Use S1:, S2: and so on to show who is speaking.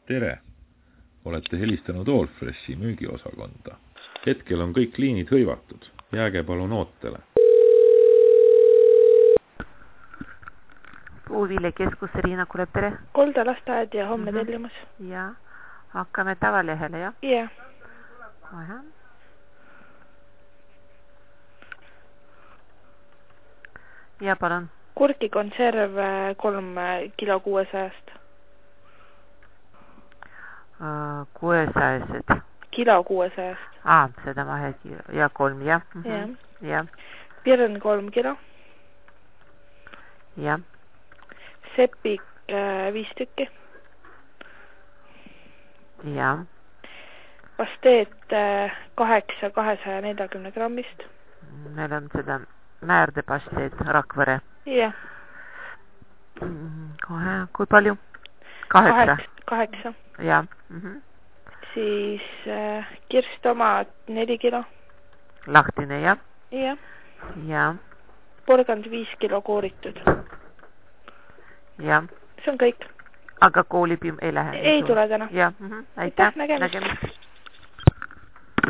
S1: Tere! Olete helistanud Allfreshi müügiosakonda. Hetkel on kõik liinid hõivatud. Jääge palun ootele.
S2: Puuviljakeskus Riina Kuleb, tere.
S3: Kolda lasteaed ja homne tellimus.
S2: Ja, hakkame tavalehele, jah?
S3: Jah.
S2: Ja palun.
S3: Kurkikonserv 3 kilo 600.
S2: 600.
S3: Kilo 600.
S2: Seda mahe kilo. Ja 3, jah?
S3: Ja. Pirn 3 kilo.
S2: Ja.
S3: Sepik 5 tükki.
S2: Ja.
S3: Pasteet 8 240 grammist.
S2: Meil on seda määrdepasteet Rakvere.
S3: Jah.
S2: Kohe, kui palju? 8.
S3: 8.
S2: Ja.
S3: Siis kirstomaat 4 kilo.
S2: Lahtine, jah?
S3: Jah.
S2: Ja.
S3: Porgand 5 kilo kooritud.
S2: Ja.
S3: See on kõik.
S2: Aga koolipiim ei lähe?
S3: Ei tule täna.
S2: Ja. Aitäh.
S3: Nägemist.